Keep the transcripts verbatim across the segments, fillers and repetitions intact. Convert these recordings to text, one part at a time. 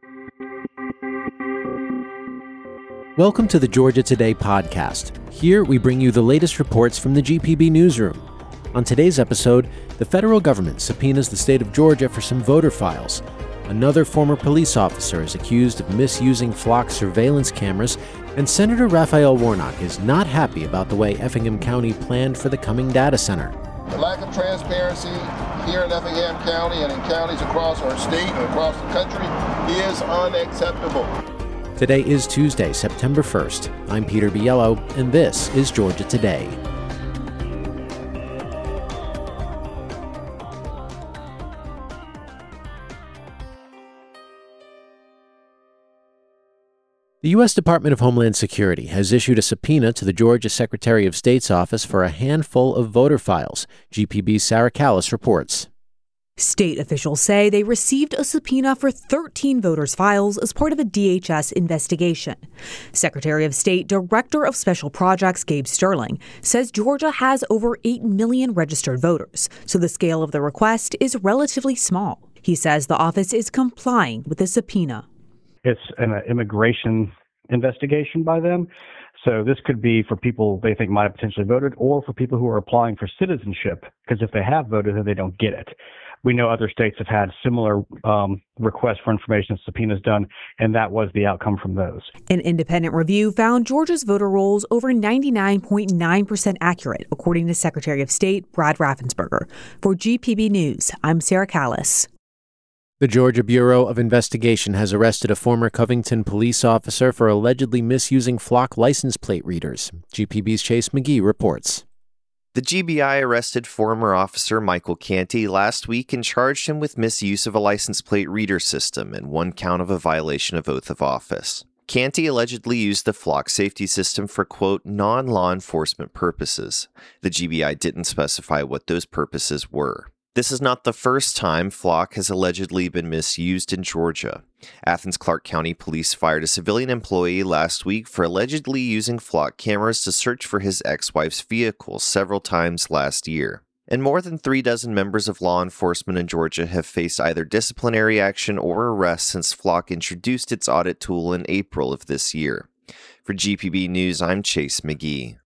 Welcome to the Georgia Today podcast. Here we bring you the latest reports from the G P B newsroom. On today's episode, the federal government subpoenas the state of Georgia for some voter files. Another former police officer is accused of misusing flock surveillance cameras, and Senator Raphael Warnock is not happy about the way Effingham County planned for the coming data center. The lack of transparency here in Effingham County and in counties across our state and across the country is unacceptable. Today is Tuesday, September first. I'm Peter Biello, and this is Georgia Today. The U S Department of Homeland Security has issued a subpoena to the Georgia Secretary of State's office for a handful of voter files. G P B's Sarah Callis reports. State officials say they received a subpoena for thirteen voters' files as part of a D H S investigation. Secretary of State Director of Special Projects Gabe Sterling says Georgia has over eight million registered voters, so the scale of the request is relatively small. He says the office is complying with the subpoena. It's an immigration investigation by them. So this could be for people they think might have potentially voted, or for people who are applying for citizenship, because if they have voted, then they don't get it. We know other states have had similar um, requests for information subpoenas done, and that was the outcome from those. An independent review found Georgia's voter rolls over ninety-nine point nine percent accurate, according to Secretary of State Brad Raffensperger. For G P B News, I'm Sarah Callis. The Georgia Bureau of Investigation has arrested a former Covington police officer for allegedly misusing flock license plate readers. G P B's Chase McGee reports. The G B I arrested former officer Michael Canty last week and charged him with misuse of a license plate reader system and one count of a violation of oath of office. Canty allegedly used the flock safety system for, quote, non-law enforcement purposes. The G B I didn't specify what those purposes were. This is not the first time flock has allegedly been misused in Georgia. Athens-Clarke County Police fired a civilian employee last week for allegedly using flock cameras to search for his ex-wife's vehicle several times last year. And more than three dozen members of law enforcement in Georgia have faced either disciplinary action or arrest since Flock introduced its audit tool in April of this year. For G P B News, I'm Chase McGee.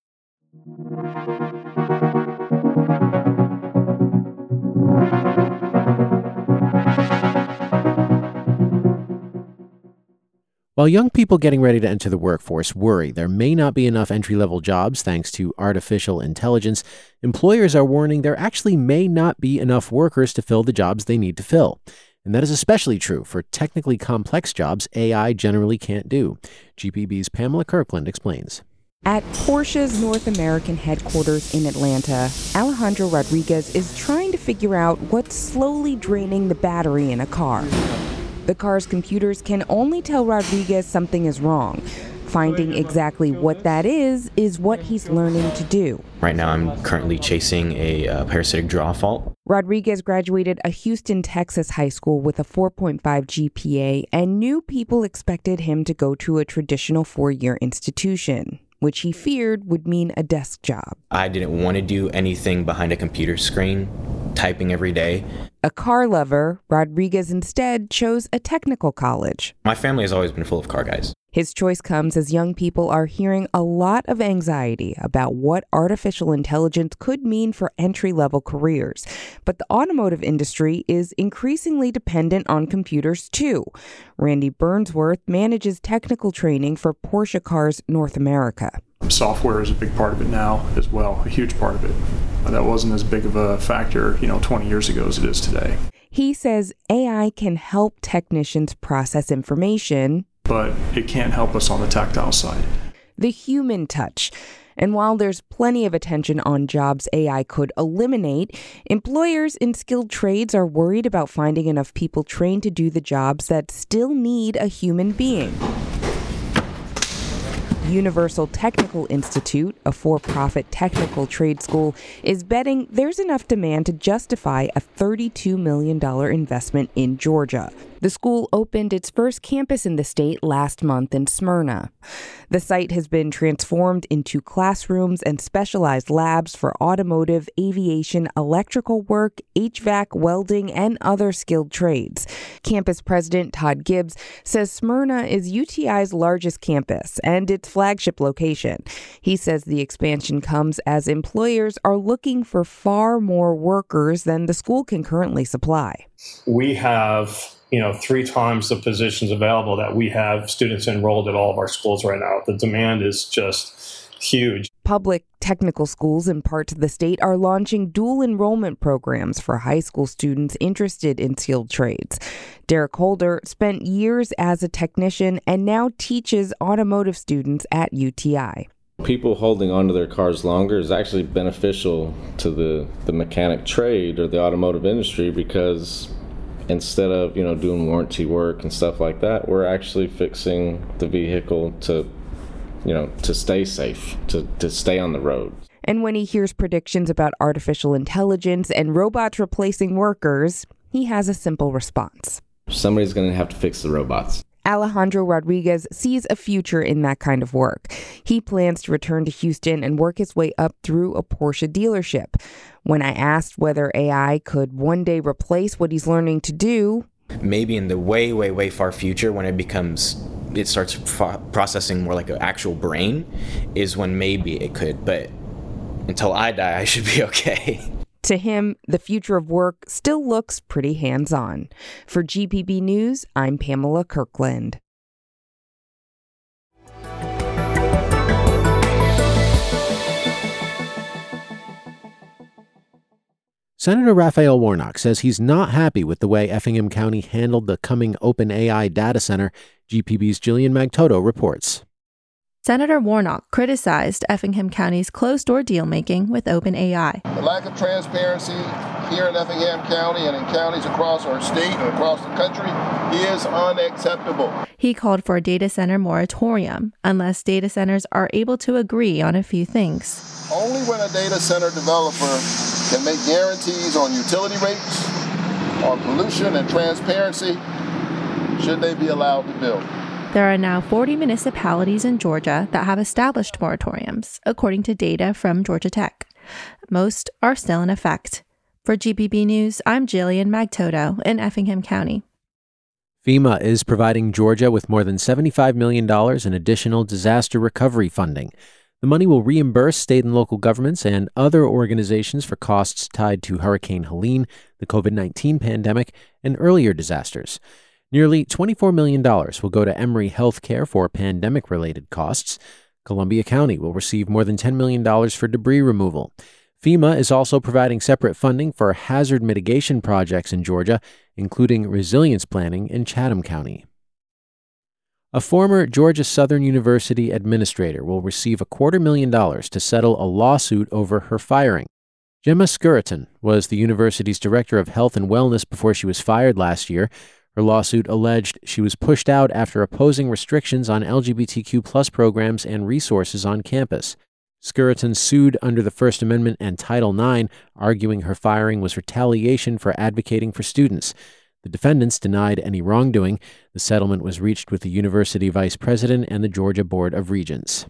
While young people getting ready to enter the workforce worry there may not be enough entry-level jobs thanks to artificial intelligence, employers are warning there actually may not be enough workers to fill the jobs they need to fill. And that is especially true for technically complex jobs A I generally can't do. G P B's Pamela Kirkland explains. At Porsche's North American headquarters in Atlanta, Alejandro Rodriguez is trying to figure out what's slowly draining the battery in a car. The car's computers can only tell Rodriguez something is wrong. Finding exactly what that is is what he's learning to do. Right now I'm currently chasing a uh, parasitic draw fault. Rodriguez graduated a Houston, Texas high school with a four point five G P A and knew people expected him to go to a traditional four-year institution, which he feared would mean a desk job. I didn't want to do anything behind a computer screen, typing every day. A car lover, Rodriguez instead chose a technical college. My family has always been full of car guys. His choice comes as young people are hearing a lot of anxiety about what artificial intelligence could mean for entry-level careers. But the automotive industry is increasingly dependent on computers too. Randy Burnsworth manages technical training for Porsche Cars North America. Software is a big part of it now as well, a huge part of it. That wasn't as big of a factor, you know, twenty years ago as it is today. He says A I can help technicians process information, but it can't help us on the tactile side. The human touch. And while there's plenty of attention on jobs A I could eliminate, employers in skilled trades are worried about finding enough people trained to do the jobs that still need a human being. Universal Technical Institute, a for-profit technical trade school, is betting there's enough demand to justify a thirty-two million dollars investment in Georgia. The school opened its first campus in the state last month in Smyrna. The site has been transformed into classrooms and specialized labs for automotive, aviation, electrical work, H V A C, welding, and other skilled trades. Campus President Todd Gibbs says Smyrna is U T I's largest campus and its flagship location. He says the expansion comes as employers are looking for far more workers than the school can currently supply. We have, you know, three times the positions available that we have students enrolled at all of our schools right now. The demand is just huge. Public technical schools in parts of the state are launching dual enrollment programs for high school students interested in skilled trades. Derek Holder spent years as a technician and now teaches automotive students at U T I. People holding onto their cars longer is actually beneficial to the, the mechanic trade or the automotive industry, because instead of, you know, doing warranty work and stuff like that, we're actually fixing the vehicle to, you know, to stay safe, to, to stay on the road. And when he hears predictions about artificial intelligence and robots replacing workers, he has a simple response. Somebody's going to have to fix the robots. Alejandro Rodriguez sees a future in that kind of work. He plans to return to Houston and work his way up through a Porsche dealership. When I asked whether A I could one day replace what he's learning to do, maybe in the way, way, way far future, when it becomes, it starts pro- processing more like an actual brain, is when maybe it could. But until I die, I should be okay. To him, the future of work still looks pretty hands-on. For G P B News, I'm Pamela Kirkland. Senator Raphael Warnock says he's not happy with the way Effingham County handled the coming OpenAI data center. G P B's Jillian Magtoto reports. Senator Warnock criticized Effingham County's closed-door deal-making with OpenAI. The lack of transparency here in Effingham County and in counties across our state and across the country is unacceptable. He called for a data center moratorium unless data centers are able to agree on a few things. Only when a data center developer can make guarantees on utility rates, on pollution and transparency, should they be allowed to build. There are now forty municipalities in Georgia that have established moratoriums, according to data from Georgia Tech. Most are still in effect. For G P B News, I'm Jillian Magtoto in Effingham County. FEMA is providing Georgia with more than seventy-five million dollars in additional disaster recovery funding. The money will reimburse state and local governments and other organizations for costs tied to Hurricane Helene, the covid nineteen pandemic, and earlier disasters. Nearly twenty-four million dollars will go to Emory Healthcare for pandemic-related costs. Columbia County will receive more than ten million dollars for debris removal. FEMA is also providing separate funding for hazard mitigation projects in Georgia, including resilience planning in Chatham County. A former Georgia Southern University administrator will receive a quarter million dollars to settle a lawsuit over her firing. Gemma Skuriton was the university's director of health and wellness before she was fired last year. Her lawsuit alleged she was pushed out after opposing restrictions on L G B T Q plus programs and resources on campus. Skuriton sued under the First Amendment and Title nine, arguing her firing was retaliation for advocating for students. The defendants denied any wrongdoing. The settlement was reached with the university vice president and the Georgia Board of Regents.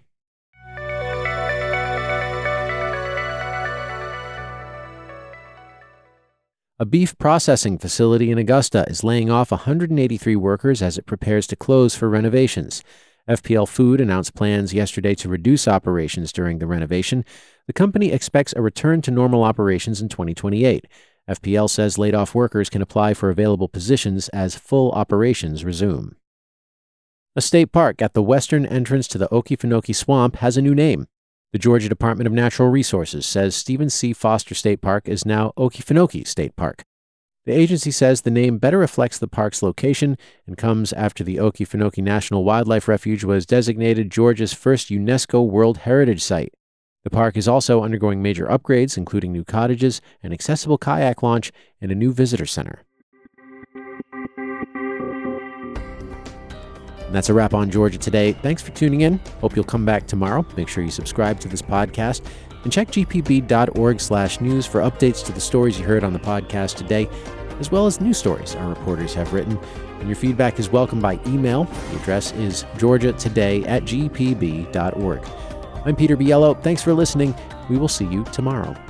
A beef processing facility in Augusta is laying off one hundred eighty-three workers as it prepares to close for renovations. F P L Food announced plans yesterday to reduce operations during the renovation. The company expects a return to normal operations in twenty twenty-eight. F P L says laid-off workers can apply for available positions as full operations resume. A state park at the western entrance to the Okefenokee Swamp has a new name. The Georgia Department of Natural Resources says Stephen C. Foster State Park is now Okefenokee State Park. The agency says the name better reflects the park's location and comes after the Okefenokee National Wildlife Refuge was designated Georgia's first UNESCO World Heritage Site. The park is also undergoing major upgrades, including new cottages, an accessible kayak launch, and a new visitor center. And that's a wrap on Georgia Today. Thanks for tuning in. Hope you'll come back tomorrow. Make sure you subscribe to this podcast and check g p b dot org slash news for updates to the stories you heard on the podcast today. as well as news stories our reporters have written. And your feedback is welcome by email. The address is georgia today at g p b dot org. I'm Peter Biello. Thanks for listening. We will see you tomorrow.